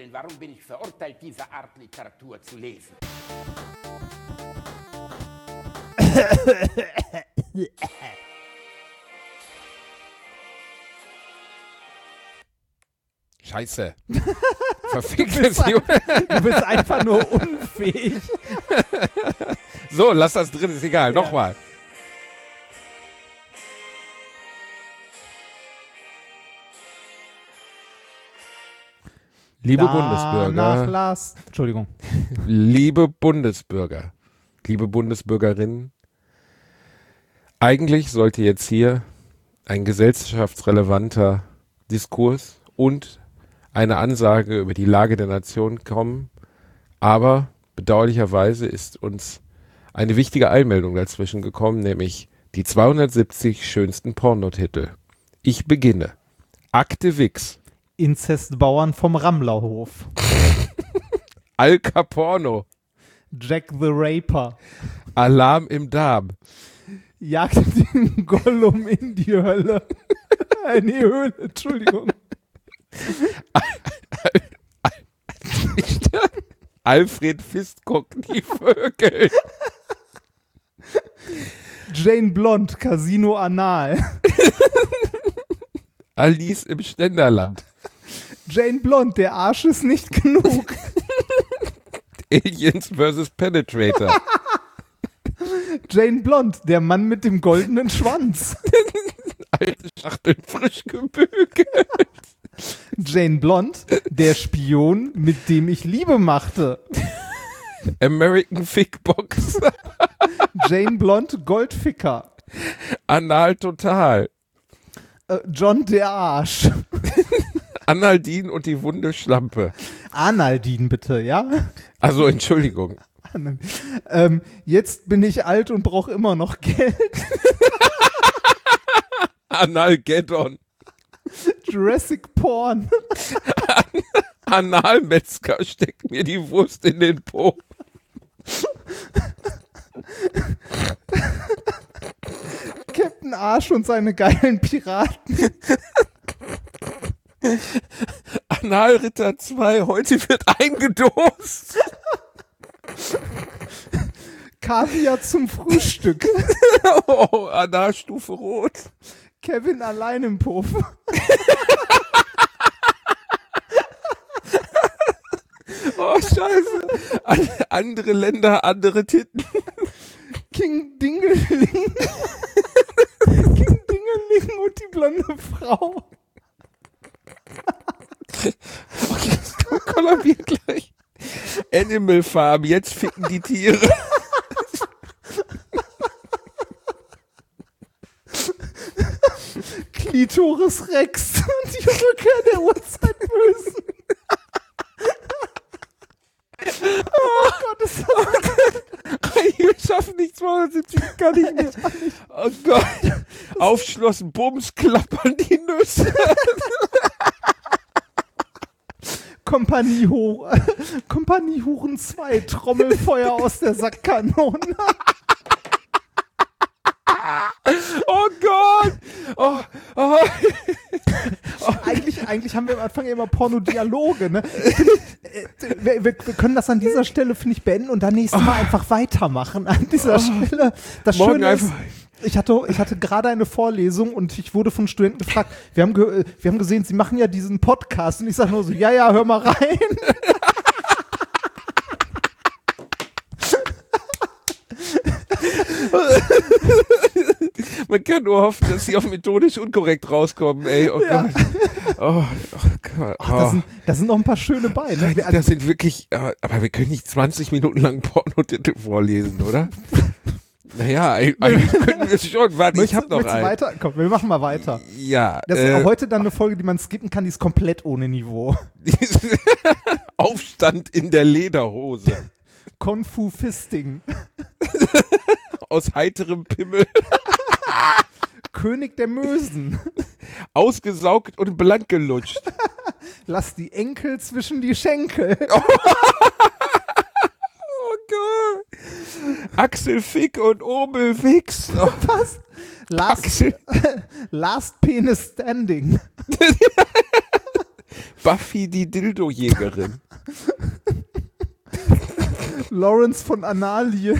stellen, warum bin ich verurteilt, diese Art Literatur zu lesen? Scheiße. Verficktes Du bist einfach nur unfähig. So, lass das drin, ist egal. Nochmal. Liebe Bundesbürger, Entschuldigung. liebe Bundesbürger, liebe Bundesbürgerinnen, eigentlich sollte jetzt hier ein gesellschaftsrelevanter Diskurs und eine Ansage über die Lage der Nation kommen, aber bedauerlicherweise ist uns eine wichtige Eilmeldung dazwischen gekommen, nämlich die 270 schönsten Pornotitel. Ich beginne. Akte Wix. Inzestbauern vom Rammlerhof. Al Caporno. Jack the Raper. Alarm im Darm. Jagt den Gollum in die Hölle. In die Höhle, Entschuldigung. Alfred Fistkock, die Vögel. Jane Blond, Casino Anal. Alice im Ständerland. Jane Blond, der Arsch ist nicht genug. Aliens vs. Penetrator. Jane Blond, der Mann mit dem goldenen Schwanz. Alte Schachteln frisch gebügelt. Jane Blond, der Spion, mit dem ich Liebe machte. American Fickbox. Jane Blond, Goldficker. Anal Total. John der Arsch. Analdin und die wunde Schlampe. Analdin bitte, ja? Also Entschuldigung. Jetzt bin ich alt und brauche immer noch Geld. Analgeddon. Jurassic Porn. Analmetzger, steckt mir die Wurst in den Po. Captain Arsch und seine geilen Piraten. Analritter 2, heute wird eingedost. Kaviar zum Frühstück. Oh, Analstufe Rot. Kevin allein im Puff. Oh, scheiße. Andere Länder, andere Titten. King Dingeling. King Dingeling und die blonde Frau. Okay, das kollabiert gleich. Animal Farm, jetzt ficken die Tiere. Klitoris Rex und die Rückkehr der Urzeitbösen. Oh Gott, ist das Wir schaffen nicht 270, kann ich nicht. Oh Gott. Aufschlossen, Bums, klappern die Nüsse. Kompanie Huren 2, Trommelfeuer aus der Sackkanone. Oh Gott. Oh, oh. Eigentlich haben wir am Anfang immer Pornodialoge, ne? Wir können das an dieser Stelle, finde ich, beenden und dann nächstes Mal einfach weitermachen an dieser Stelle. Das Schöne ist, ich hatte gerade eine Vorlesung und ich wurde von Studenten gefragt, wir haben gesehen, sie machen ja diesen Podcast und ich sage nur so, ja, hör mal rein. Man kann nur hoffen, dass sie auch methodisch unkorrekt rauskommen, ey. Oh Ja. Gott. Oh Gott. Ach, da sind noch ein paar schöne bei, ne? Das sind wirklich, aber wir können nicht 20 Minuten lang Pornotitel vorlesen, oder? Naja, eigentlich könnten wir es schon. Warte, ich hab noch einen. Weiter? Komm, wir machen mal weiter. Ja. Das ist heute dann eine Folge, die man skippen kann, die ist komplett ohne Niveau. Aufstand in der Lederhose. Kung Fu Fisting. Aus heiterem Pimmel. König der Mösen. Ausgesaugt und blank gelutscht. Lass die Enkel zwischen die Schenkel. Oh Gott. Axel Fick und Obel Wix. Oh. Was? Last Penis Standing. Buffy die Dildo-Jägerin. Lawrence von Analien.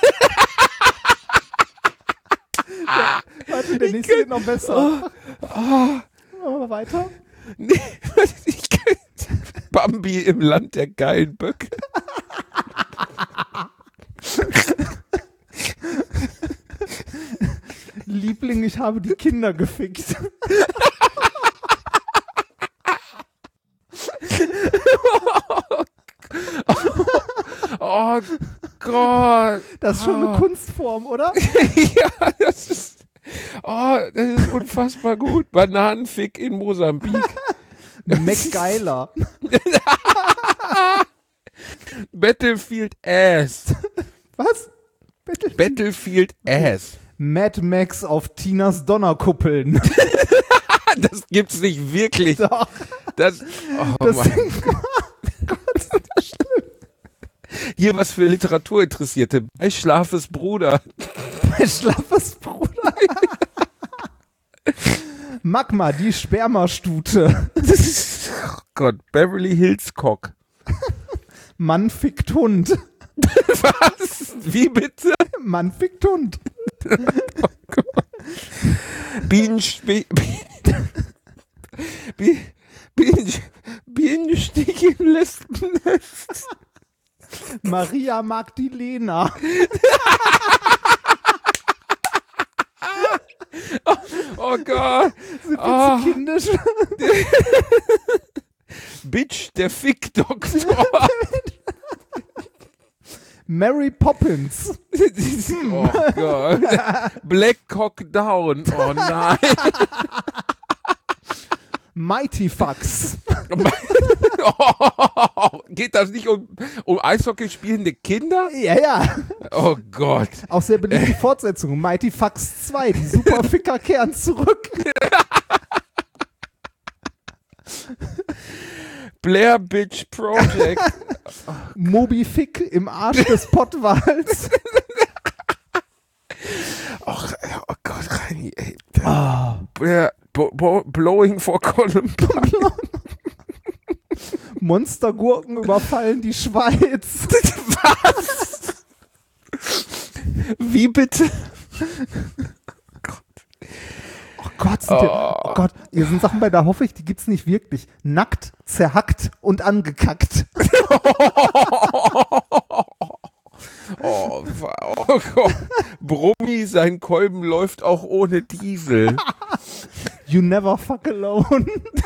Warte, der nächste geht noch besser. Machen wir weiter. Nee, Bambi im Land der geilen Böcke. Liebling, ich habe die Kinder gefickt. Oh Gott. Das ist schon eine Kunstform, oder? Ja, das ist unfassbar gut. Bananenfick in Mosambik. MacGyler. Battlefield Ass. Was? Battlefield Ass. Mad Max auf Tinas Donnerkuppeln. Das gibt's nicht wirklich. Doch. Das Das Mann. Gott, ist das schlimm. Hier was für Literaturinteressierte. Bei Schlafes Bruder. Mein schlaffes Bruder. Magma, die Spermastute. Oh Gott, Beverly Hills Cock. Mann fickt Hund. Was? Wie bitte? Mann fickt Hund. Bienenstich im Lesbennest. Maria Magdalena. Oh Gott. Sind wir zu kindisch? Bitch, der Fick-Doktor. Mary Poppins. Oh Gott. Black Cock Down. Oh nein. Mighty Fucks. Oh, geht das nicht um Eishockey spielende Kinder? Ja, ja. Oh Gott. Auch sehr beliebte Fortsetzung. Mighty Fucks 2, die Superficker kehren zurück. Blair Bitch Project. Moby Fick im Arsch des Pottwals. Oh Gott, Reini, ey. Blowing for Columbine. Monstergurken überfallen die Schweiz. Was? Wie bitte? Oh Gott, oh Gott, hier sind Sachen bei, da hoffe ich, die gibt's nicht wirklich. Nackt, zerhackt und angekackt. Oh Gott. Brummi, sein Kolben läuft auch ohne Diesel. You never fuck alone.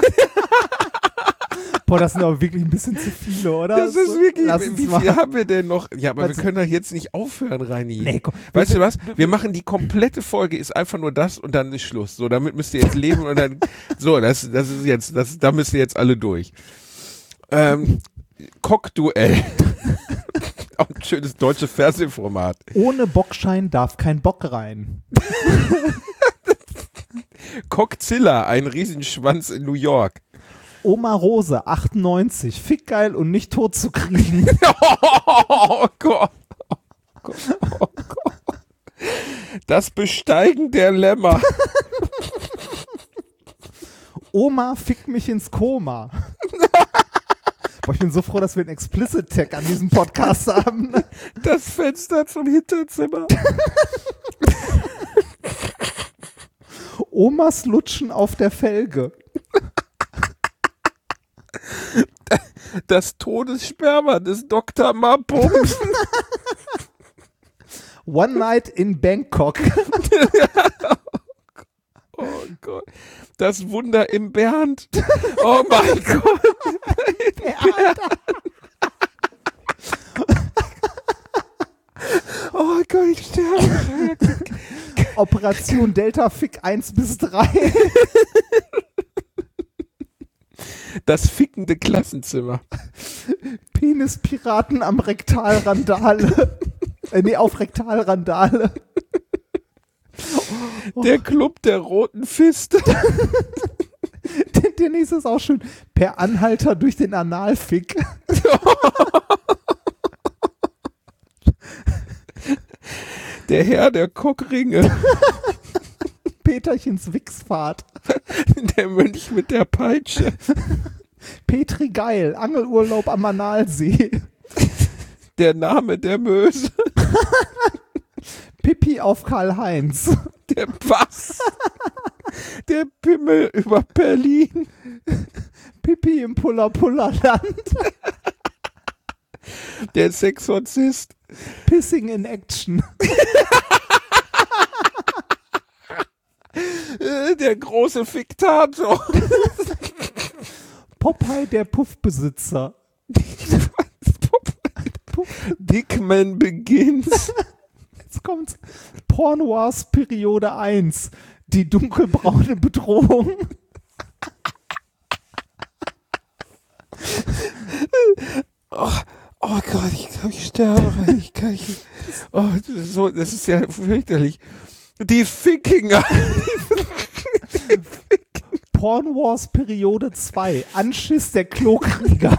Boah, das sind aber wirklich ein bisschen zu viele, oder? Das ist wirklich, wie mal. viel haben wir denn noch? Ja, aber Was? wir können doch jetzt nicht aufhören, Reini. Nee, komm. Weißt du was? Wir machen die komplette Folge, ist einfach nur das und dann ist Schluss. So, damit müsst ihr jetzt leben und dann, so, das ist jetzt, da müsst ihr jetzt alle durch. Cockduell. Auch ein schönes deutsches Fernsehformat. Ohne Bockschein darf kein Bock rein. Cockzilla, ein Riesenschwanz in New York. Oma Rose, 98, fickgeil und nicht tot zu kriegen. Oh Gott. Oh Gott. Das Besteigen der Lämmer. Oma fickt mich ins Koma. Boah, ich bin so froh, dass wir einen Explicit-Tag an diesem Podcast haben. Das Fenster zum Hinterzimmer. Omas lutschen auf der Felge. Das Todessperma des Dr. Mapums. One Night in Bangkok. Oh Gott. Das Wunder im Bernd. Oh mein Gott. Oh Gott, ich sterbe. Operation Delta Fick 1 bis 3. Das fickende Klassenzimmer. Penispiraten am Rektalrandale. Auf Rektalrandale. Der Club der roten Fiste. Der nächste ist auch schön. Per Anhalter durch den Analfick. Der Herr der Kockringe. Peterchens Wichsfahrt. Der Mönch mit der Peitsche. Petri Geil, Angelurlaub am Analsee. Der Name der Möse. Pippi auf Karl-Heinz. Der Pass. Der Pimmel über Berlin. Pippi im Puller-Puller-Land. Der Sexorzist. Pissing in Action. Der große Fiktator. Popeye der Puffbesitzer. Dickman Begins. Jetzt kommt's. Pornoirs Periode 1. Die dunkelbraune Bedrohung. Oh Gott, ich glaube, ich sterbe. Ich kann nicht. Oh, das ist ja fürchterlich. Die Fickinger. Pornwars Periode 2. Anschiss der Klokrieger.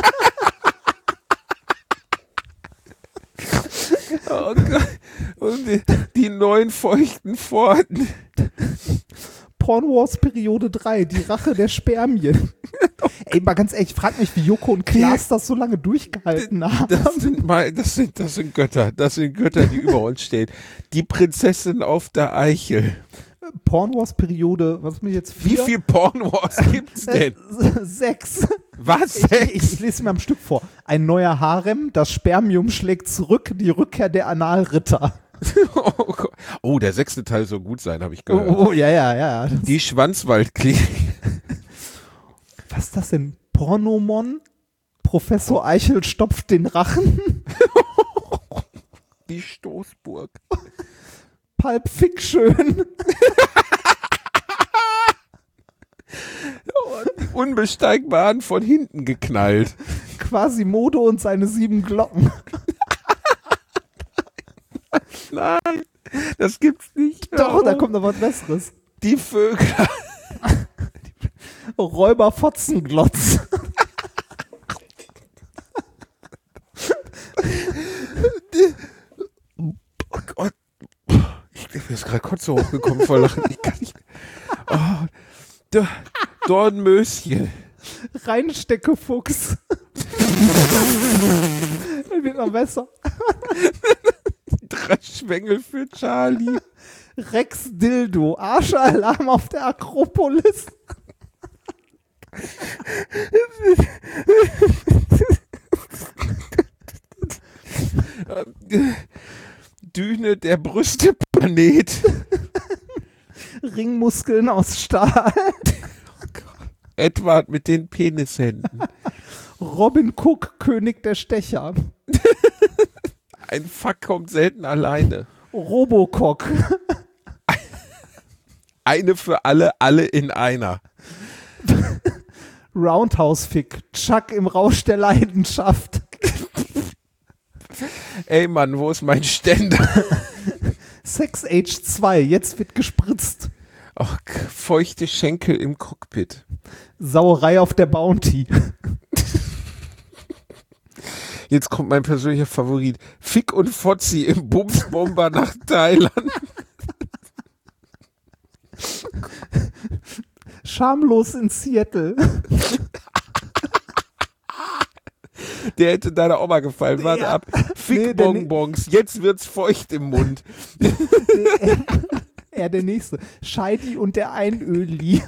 Oh Gott. Und die neuen feuchten Pforten. Pornwars Periode 3. Die Rache der Spermien. Ey, mal ganz ehrlich, ich frag mich, wie Joko und Klaas das so lange durchgehalten haben. Das sind Götter. Das sind Götter, die über uns stehen. Die Prinzessin auf der Eichel. Pornwars Periode, was mir jetzt 4? Wie viel Pornwars gibt's denn? 6. Was? 6? Ich lese mir am Stück vor. Ein neuer Harem, das Spermium schlägt zurück, die Rückkehr der Analritter. Oh, der 6. Teil soll gut sein, habe ich gehört. Oh, ja. Die Schwanzwaldklinik. Was ist das denn? Pornomon? Professor Eichel stopft den Rachen? Die Stoßburg. Pulp Fiction. Die Unbesteigbaren von hinten geknallt. Quasimodo und seine 7 Glocken. Nein, das gibt's nicht. Doch, da kommt noch was Besseres. Die Vögel. Räuber Fotzenglotz. Oh Gott. Mir ist gerade Kotze hochgekommen vor Lachen. Ich kann nicht. Oh. Dornmöschen. Reinsteckefuchs. Das wird noch besser. 3 Schwengel für Charlie. Rex Dildo. Arschalarm auf der Akropolis. Düne der Brüste-Planet. Ringmuskeln aus Stahl. Edward mit den Penishänden. Robin Cook, König der Stecher. Ein Fuck kommt selten alleine. Robocock. Eine für alle, alle in einer. Roundhouse-Fick. Chuck im Rausch der Leidenschaft. Ey Mann, wo ist mein Ständer? Sex Age 2. Jetzt wird gespritzt. Ach, feuchte Schenkel im Cockpit. Sauerei auf der Bounty. Jetzt kommt mein persönlicher Favorit. Fick und Fotzi im Bumsbomber nach Thailand. Schamlos in Seattle. Der hätte deiner Oma gefallen. Warte ab. Fick Bonbons. Jetzt wird's feucht im Mund. Der nächste. Scheidi und der Einöli.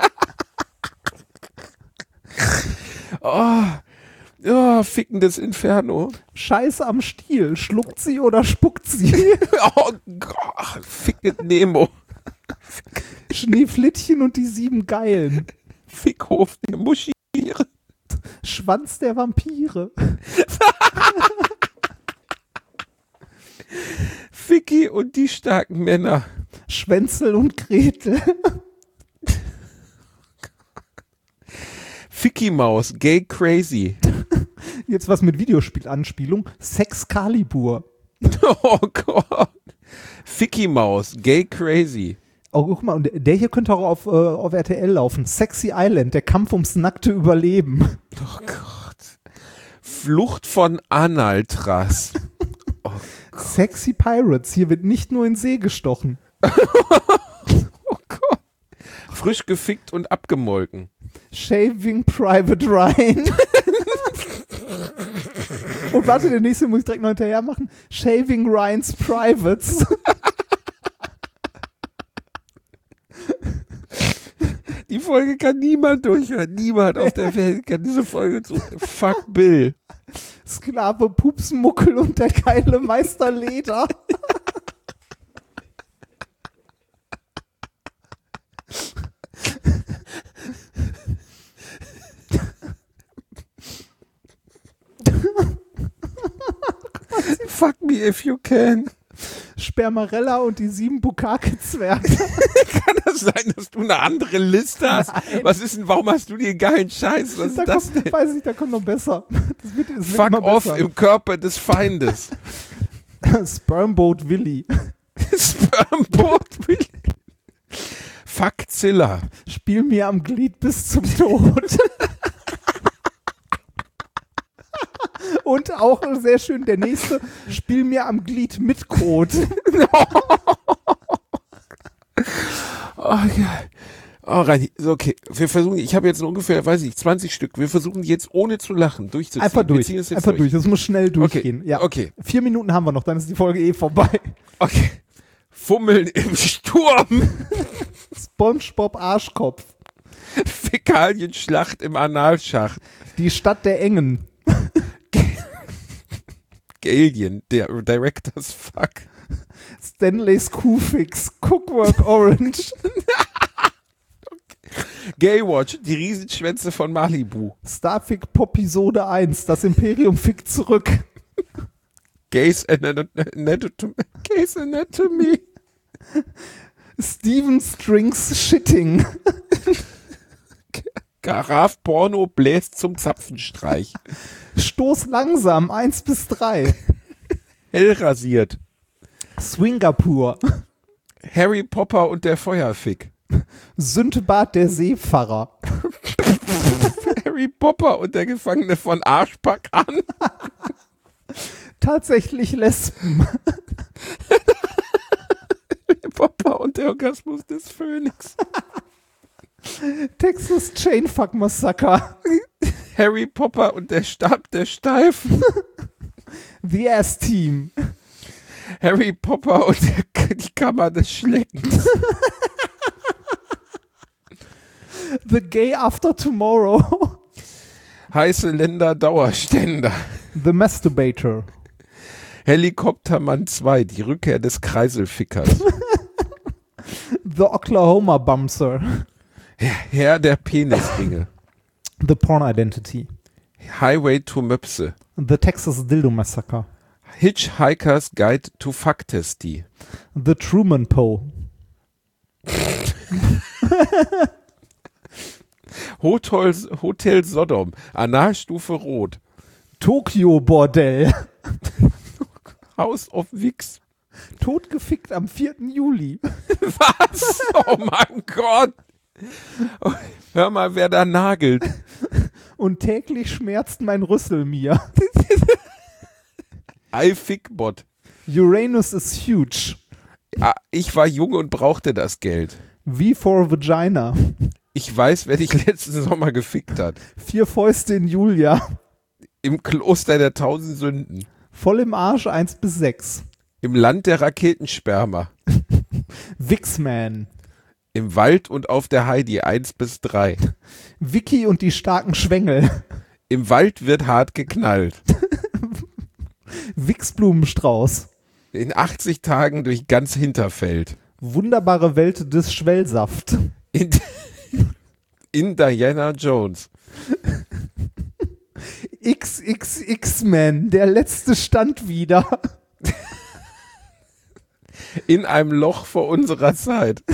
Oh, fickendes Inferno. Scheiße am Stiel. Schluckt sie oder spuckt sie? Oh Gott, ficket Nemo. Schneeflittchen und die 7 Geilen. Fickhof der Muschiere. Schwanz der Vampire. Ficky und die starken Männer. Schwänzel und Gretel. Ficky Maus, Gay Crazy. Jetzt was mit Videospielanspielung. Sex Calibur. Oh Gott. Ficky Maus, Gay Crazy. Oh, guck mal, und der hier könnte auch auf RTL laufen. Sexy Island, der Kampf ums nackte Überleben. Oh Gott. Flucht von Analtras. Oh Sexy Pirates, hier wird nicht nur in See gestochen. Oh Gott. Frisch gefickt und abgemolken. Shaving Private Ryan. Und warte, der nächste muss ich direkt noch hinterher machen. Shaving Ryan's Privates. Die Folge kann niemand durchhören. Niemand auf der Welt kann diese Folge zu. Fuck Bill. Sklave Pupsmuckel und der geile Meister Leder. Fuck me if you can. Spermarella und die 7 Bukake-Zwerge. Kann das sein, dass du eine andere Liste hast? Nein. Was ist denn, warum hast du den geilen Scheiß? Was ist Da das kommt, denn? weiß ich, da kommt noch besser. Das wird Fuck immer off besser. im Körper des Feindes. Spermboat Willy. Spermboat Willy. Fuck Zilla. Spiel mir am Glied bis zum Tod. Und auch sehr schön der nächste, spiel mir am Glied mit Code. Oh, geil. Oh, Reini, so, okay. Wir versuchen, ich habe jetzt ungefähr, weiß ich, 20 Stück. Wir versuchen jetzt ohne zu lachen durchzuziehen. Einfach Wir durch, ziehen es jetzt einfach durch. Das muss schnell durchgehen. Okay. Ja. Okay. 4 Minuten haben wir noch, dann ist die Folge eh vorbei. Okay. Fummeln im Sturm. SpongeBob Arschkopf. Fäkalienschlacht im Analschacht. Die Stadt der Engen. Alien, der Director's Fuck. Stanley's Q-Fix. Cookwork Orange. Gaywatch, die Riesenschwänze von Malibu. Starfic Popisode 1. Das Imperium fickt zurück. Gays Anatomy. Gays Anatomy. Steven Strings Shitting. Garaf Porno bläst zum Zapfenstreich. Stoß langsam 1 bis 3. Hell rasiert. Swingapur. Harry Popper und der Feuerfick. Sündbad der Seefahrer. Harry Popper und der Gefangene von Arschpack an. Tatsächlich Lesben. Harry Popper und der Orgasmus des Phönix. Texas Chainfuck Massacre. Harry Popper und der Stab der Steifen. The Ass Team. Harry Popper und die Kammer des Schleckens. The Gay After Tomorrow. Heiße Länder Dauerständer. The Masturbator. Helikoptermann 2, die Rückkehr des Kreiselfickers. The Oklahoma Bumser. Herr der Penisringe. The Porn Identity. Highway to Möpse. The Texas Dildo Massacre. Hitchhiker's Guide to Fucktesty. The Truman Poe. Hotel Sodom. Analstufe Rot. Tokyo Bordell. House of Wix. Totgefickt am 4. Juli. Was? Oh mein Gott. Oh, hör mal, wer da nagelt. Und täglich schmerzt mein Rüssel mir. iFickbot. Uranus is huge. Ah, ich war jung und brauchte das Geld. V for Vagina. Ich weiß, wer dich letzten Sommer gefickt hat. 4 Fäuste in Julia. Im Kloster der 1000 Sünden. Voll im Arsch 1 bis 6. Im Land der Raketensperma. Wixman. Im Wald und auf der Heidi 1 bis 3. Vicky und die starken Schwengel. Im Wald wird hart geknallt. Wixblumenstrauß. In 80 Tagen durch ganz Hinterfeld. Wunderbare Welt des Schwellsaft. In Diana Jones. XXX-Man, der letzte stand wieder. In einem Loch vor unserer Zeit.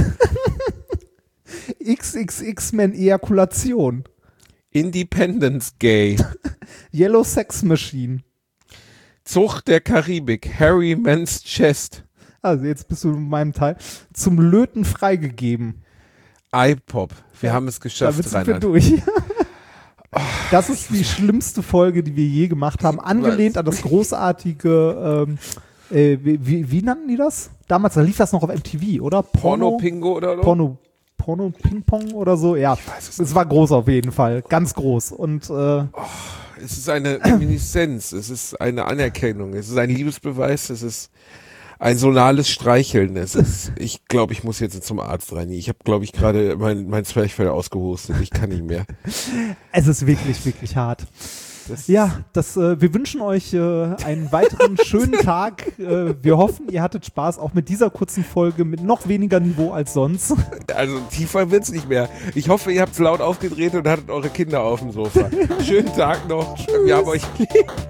XXX-Man Ejakulation. Independence Gay. Yellow Sex Machine. Zucht der Karibik. Harry Man's Chest. Also jetzt bist du in meinem Teil. Zum Löten freigegeben. iPop. Wir haben es geschafft, Damit sind wir Reinhard. durch. Das ist die schlimmste Folge, die wir je gemacht haben. Angelehnt an das großartige, wie nannten die das? Damals, da lief das noch auf MTV, oder? Porno-Pingo oder so? Porno Porno-Ping-Pong oder so. Ja, es war groß auf jeden Fall. Ganz groß. Und es ist eine Reminiszenz, es ist eine Anerkennung, es ist ein Liebesbeweis, es ist ein sonales Streicheln. Ich glaube, ich muss jetzt zum Arzt rein. Ich habe, glaube ich, gerade mein Zwerchfell ausgehustet. Ich kann nicht mehr. Es ist wirklich, wirklich hart. Wir wünschen euch einen weiteren schönen Tag. Wir hoffen, ihr hattet Spaß, auch mit dieser kurzen Folge mit noch weniger Niveau als sonst. Also tiefer wird's nicht mehr. Ich hoffe, ihr habt's laut aufgedreht und hattet eure Kinder auf dem Sofa. Schönen Tag noch. Wir haben euch lieb.